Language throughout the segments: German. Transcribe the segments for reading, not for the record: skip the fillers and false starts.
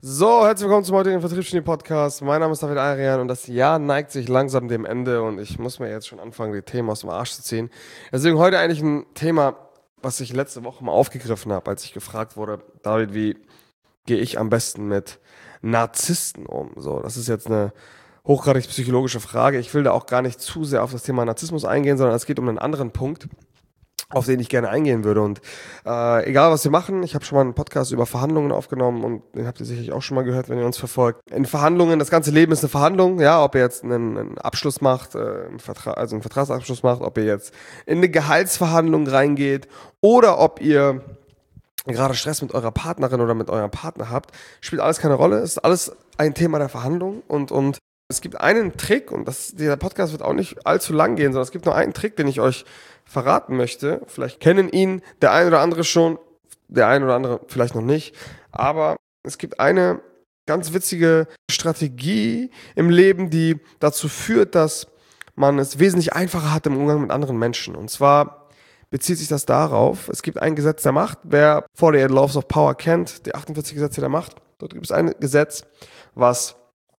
So, herzlich willkommen zum heutigen Vertriebsgenie-Podcast. Mein Name ist David Arian und das Jahr neigt sich langsam dem Ende und ich muss mir jetzt schon anfangen, die Themen aus dem Arsch zu ziehen. Deswegen heute eigentlich ein Thema, was ich letzte Woche mal aufgegriffen habe, als ich gefragt wurde, David, wie gehe ich am besten mit Narzissten um? So, das ist jetzt eine hochgradig psychologische Frage. Ich will da auch gar nicht zu sehr auf das Thema Narzissmus eingehen, sondern es geht um einen anderen Punkt, auf den ich gerne eingehen würde. Und egal, was wir machen, ich habe schon mal einen Podcast über Verhandlungen aufgenommen und den habt ihr sicherlich auch schon mal gehört, wenn ihr uns verfolgt. In Verhandlungen, das ganze Leben ist eine Verhandlung, ja, ob ihr jetzt einen Abschluss macht, also einen Vertragsabschluss macht, ob ihr jetzt in eine Gehaltsverhandlung reingeht oder ob ihr gerade Stress mit eurer Partnerin oder mit eurem Partner habt, spielt alles keine Rolle. Es ist alles ein Thema der Verhandlung und es gibt einen Trick, und dieser Podcast wird auch nicht allzu lang gehen, sondern es gibt nur einen Trick, den ich euch verraten möchte. Vielleicht kennen ihn der ein oder andere schon, der ein oder andere vielleicht noch nicht. Aber es gibt eine ganz witzige Strategie im Leben, die dazu führt, dass man es wesentlich einfacher hat im Umgang mit anderen Menschen. Und zwar bezieht sich das darauf, es gibt ein Gesetz der Macht. Wer 48 Laws of Power kennt, die 48 Gesetze der Macht, dort gibt es ein Gesetz, was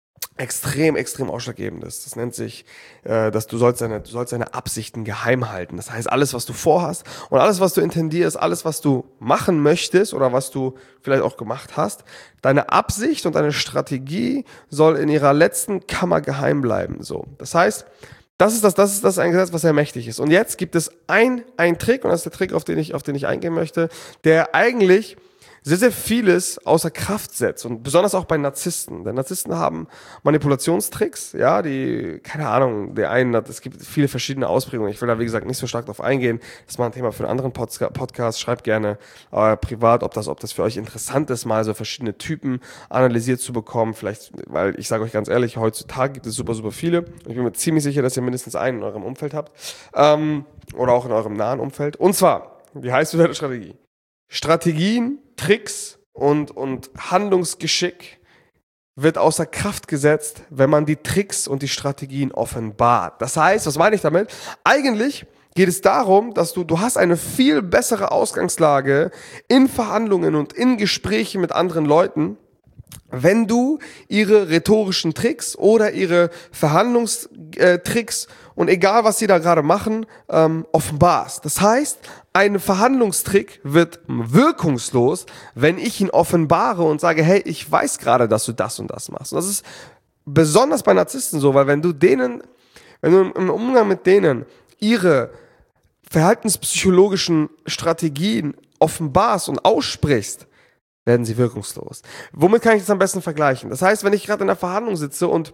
extrem ausschlaggebend ist. Das nennt sich, dass du sollst deine Absichten geheim halten. Das heißt, alles, was du vorhast und alles, was du intendierst, alles, was du machen möchtest oder was du vielleicht auch gemacht hast, deine Absicht und deine Strategie soll in ihrer letzten Kammer geheim bleiben. So. Das heißt, das ist ein Gesetz, was sehr mächtig ist. Und jetzt gibt es einen Trick, und das ist der Trick, auf den ich eingehen möchte, der eigentlich sehr vieles außer Kraft setzt und besonders auch bei Narzissten. Denn Narzissten haben Manipulationstricks, ja, die, keine Ahnung, es gibt viele verschiedene Ausprägungen. Ich will da, wie gesagt, nicht so stark drauf eingehen. Das ist mal ein Thema für einen anderen Podcast. Schreibt gerne privat, ob das für euch interessant ist, mal so verschiedene Typen analysiert zu bekommen. Vielleicht, weil ich sage euch ganz ehrlich, heutzutage gibt es super viele. Und ich bin mir ziemlich sicher, dass ihr mindestens einen in eurem Umfeld habt. Oder auch in eurem nahen Umfeld. Und zwar, wie heißt deine Strategie? Strategien, Tricks und Handlungsgeschick wird außer Kraft gesetzt, wenn man die Tricks und die Strategien offenbart. Das heißt, was meine ich damit? Eigentlich geht es darum, dass du hast eine viel bessere Ausgangslage in Verhandlungen und in Gesprächen mit anderen Leuten, wenn du ihre rhetorischen Tricks oder ihre Verhandlungstricks und egal, was sie da gerade machen, offenbarst. Das heißt, ein Verhandlungstrick wird wirkungslos, wenn ich ihn offenbare und sage, hey, ich weiß gerade, dass du das und das machst. Und das ist besonders bei Narzissten so, weil wenn du im Umgang mit denen ihre verhaltenspsychologischen Strategien offenbarst und aussprichst, werden sie wirkungslos. Womit kann ich das am besten vergleichen? Das heißt, wenn ich gerade in einer Verhandlung sitze und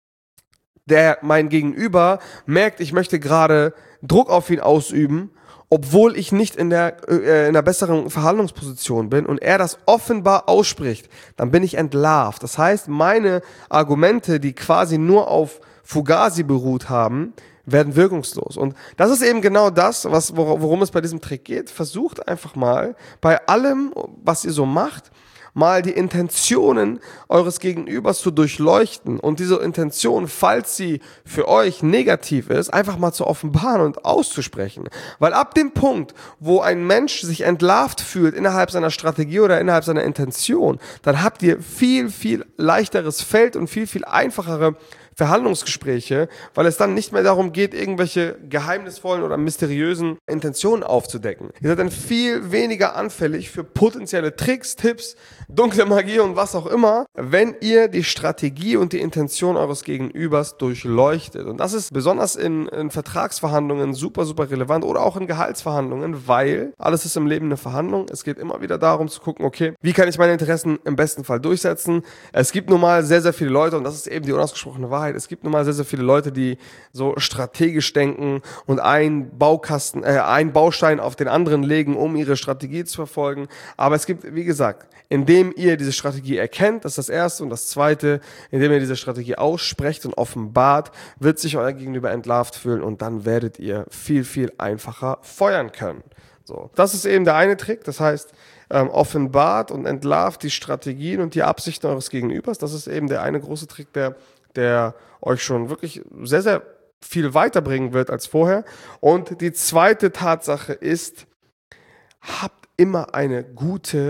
mein Gegenüber merkt, ich möchte gerade Druck auf ihn ausüben, obwohl ich nicht in einer besseren Verhandlungsposition bin und er das offenbar ausspricht, dann bin ich entlarvt. Das heißt, meine Argumente, die quasi nur auf Fugazi beruht haben, werden wirkungslos. Und das ist eben genau das, worum es bei diesem Trick geht. Versucht einfach mal bei allem, was ihr so macht, mal die Intentionen eures Gegenübers zu durchleuchten und diese Intention, falls sie für euch negativ ist, einfach mal zu offenbaren und auszusprechen. Weil ab dem Punkt, wo ein Mensch sich entlarvt fühlt innerhalb seiner Strategie oder innerhalb seiner Intention, dann habt ihr viel leichteres Feld und viel einfachere Verhandlungsgespräche, weil es dann nicht mehr darum geht, irgendwelche geheimnisvollen oder mysteriösen Intentionen aufzudecken. Ihr seid dann viel weniger anfällig für potenzielle Tricks, Tipps, dunkle Magie und was auch immer, wenn ihr die Strategie und die Intention eures Gegenübers durchleuchtet. Und das ist besonders in Vertragsverhandlungen super relevant oder auch in Gehaltsverhandlungen, weil alles ist im Leben eine Verhandlung. Es geht immer wieder darum zu gucken, okay, wie kann ich meine Interessen im besten Fall durchsetzen? Es gibt nun mal sehr viele Leute, und das ist eben die unausgesprochene Wahrheit, es gibt nun mal sehr viele Leute, die so strategisch denken und einen Baustein auf den anderen legen, um ihre Strategie zu verfolgen. Aber es gibt, wie gesagt, indem ihr diese Strategie erkennt, das ist das Erste, und das Zweite, indem ihr diese Strategie aussprecht und offenbart, wird sich euer Gegenüber entlarvt fühlen und dann werdet ihr viel einfacher feuern können. So, das ist eben der eine Trick, das heißt, offenbart und entlarvt die Strategien und die Absichten eures Gegenübers. Das ist eben der eine große Trick, der euch schon wirklich sehr viel weiterbringen wird als vorher. Und die zweite Tatsache ist, habt immer eine gute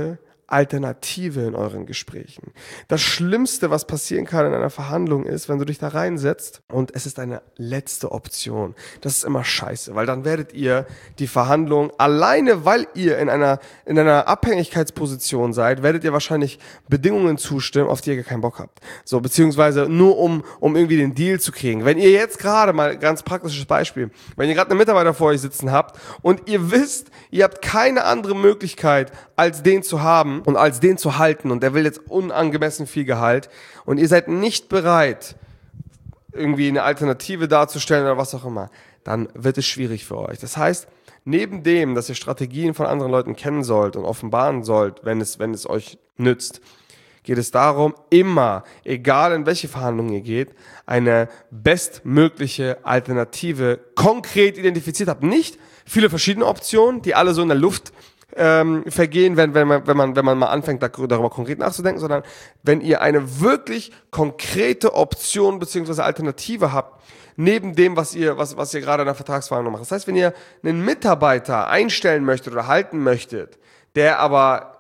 Alternative in euren Gesprächen. Das Schlimmste, was passieren kann in einer Verhandlung ist, wenn du dich da reinsetzt und es ist eine letzte Option. Das ist immer scheiße, weil dann werdet ihr die Verhandlung alleine, weil ihr in einer Abhängigkeitsposition seid, werdet ihr wahrscheinlich Bedingungen zustimmen, auf die ihr gar keinen Bock habt. So, beziehungsweise nur um irgendwie den Deal zu kriegen. Wenn ihr jetzt gerade, mal ganz praktisches Beispiel, wenn ihr gerade einen Mitarbeiter vor euch sitzen habt und ihr wisst, ihr habt keine andere Möglichkeit, als den zu haben und als den zu halten und der will jetzt unangemessen viel Gehalt und ihr seid nicht bereit, irgendwie eine Alternative darzustellen oder was auch immer, dann wird es schwierig für euch. Das heißt, neben dem, dass ihr Strategien von anderen Leuten kennen sollt und offenbaren sollt, wenn es euch nützt, geht es darum, immer, egal in welche Verhandlungen ihr geht, eine bestmögliche Alternative konkret identifiziert habt. Nicht viele verschiedene Optionen, die alle so in der Luft vergehen, wenn man mal anfängt, darüber konkret nachzudenken, sondern wenn ihr eine wirklich konkrete Option bzw. Alternative habt, neben dem, was ihr gerade in der Vertragsverhandlung macht. Das heißt, wenn ihr einen Mitarbeiter einstellen möchtet oder halten möchtet, der aber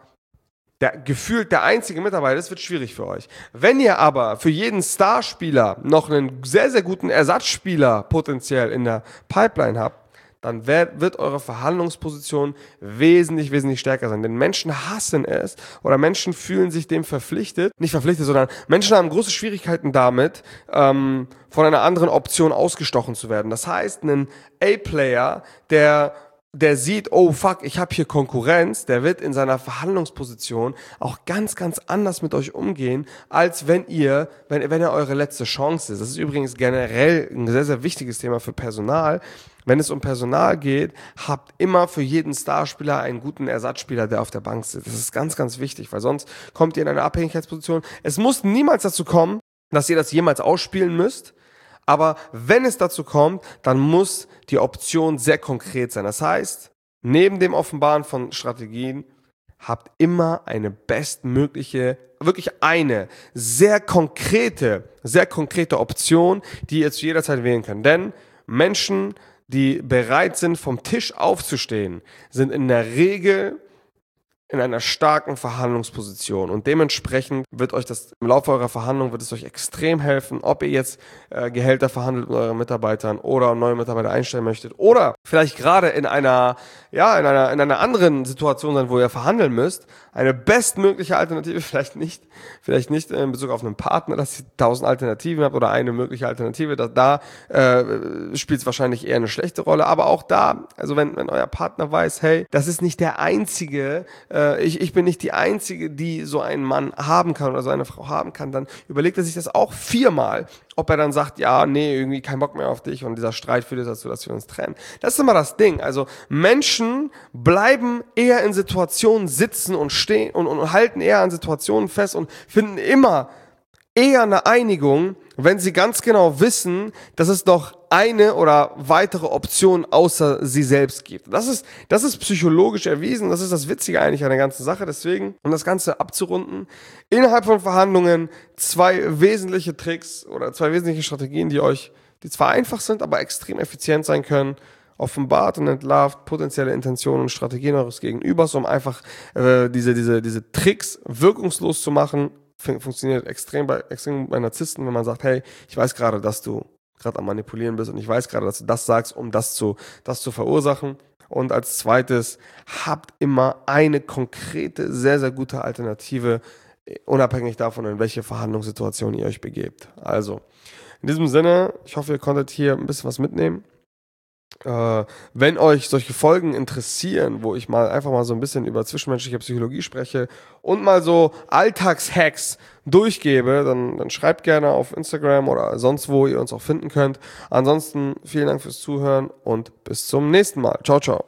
gefühlt der einzige Mitarbeiter ist, wird schwierig für euch. Wenn ihr aber für jeden Starspieler noch einen sehr, sehr guten Ersatzspieler potenziell in der Pipeline habt, dann wird eure Verhandlungsposition wesentlich, wesentlich stärker sein. Denn Menschen hassen es oder Menschen fühlen sich dem verpflichtet, nicht verpflichtet, sondern Menschen haben große Schwierigkeiten damit, von einer anderen Option ausgestochen zu werden. Das heißt, ein A-Player, der sieht, oh fuck, ich habe hier Konkurrenz, der wird in seiner Verhandlungsposition auch ganz, ganz anders mit euch umgehen, als wenn er eure letzte Chance ist. Das ist übrigens generell ein sehr, sehr wichtiges Thema für Personal. Wenn es um Personal geht, habt immer für jeden Starspieler einen guten Ersatzspieler, der auf der Bank sitzt. Das ist ganz, ganz wichtig, weil sonst kommt ihr in eine Abhängigkeitsposition. Es muss niemals dazu kommen, dass ihr das jemals ausspielen müsst. Aber wenn es dazu kommt, dann muss die Option sehr konkret sein. Das heißt, neben dem Offenbaren von Strategien, habt immer eine bestmögliche, wirklich eine sehr konkrete Option, die ihr zu jeder Zeit wählen könnt. Denn Menschen, die bereit sind, vom Tisch aufzustehen, sind in der Regel in einer starken Verhandlungsposition und dementsprechend wird euch das im Laufe eurer Verhandlung wird es euch extrem helfen, ob ihr jetzt Gehälter verhandelt mit euren Mitarbeitern oder neue Mitarbeiter einstellen möchtet oder vielleicht gerade in einer anderen Situation sein, wo ihr verhandeln müsst, eine bestmögliche Alternative, vielleicht nicht in Bezug auf einen Partner, dass ihr 1000 Alternativen habt oder eine mögliche Alternative, da spielt es wahrscheinlich eher eine schlechte Rolle, aber auch da, also wenn euer Partner weiß, hey, das ist nicht der einzige, ich bin nicht die Einzige, die so einen Mann haben kann oder so eine Frau haben kann, dann überlegt er sich das auch 4-mal, ob er dann sagt, ja, nee, irgendwie kein Bock mehr auf dich und dieser Streit führt dazu, dass wir uns trennen. Das ist immer das Ding. Also Menschen bleiben eher in Situationen sitzen und stehen und halten eher an Situationen fest und finden immer eher eine Einigung, wenn sie ganz genau wissen, dass es noch eine oder weitere Option außer sie selbst gibt. Das ist psychologisch erwiesen, das ist das Witzige eigentlich an der ganzen Sache. Deswegen, um das Ganze abzurunden, innerhalb von Verhandlungen 2 wesentliche Tricks oder 2 wesentliche Strategien, die zwar einfach sind, aber extrem effizient sein können. Offenbart und entlarvt potenzielle Intentionen und Strategien eures Gegenübers, um einfach diese Tricks wirkungslos zu machen. Funktioniert extrem bei Narzissten, wenn man sagt, hey, ich weiß gerade, dass du gerade am Manipulieren bist und ich weiß gerade, dass du das sagst, um das zu verursachen. Und als zweites, habt immer eine konkrete, sehr, sehr gute Alternative, unabhängig davon, in welche Verhandlungssituation ihr euch begebt. Also, in diesem Sinne, ich hoffe, ihr konntet hier ein bisschen was mitnehmen. Wenn euch solche Folgen interessieren, wo ich einfach mal so ein bisschen über zwischenmenschliche Psychologie spreche und mal so Alltagshacks durchgebe, dann schreibt gerne auf Instagram oder sonst wo ihr uns auch finden könnt. Ansonsten vielen Dank fürs Zuhören und bis zum nächsten Mal. Ciao, ciao.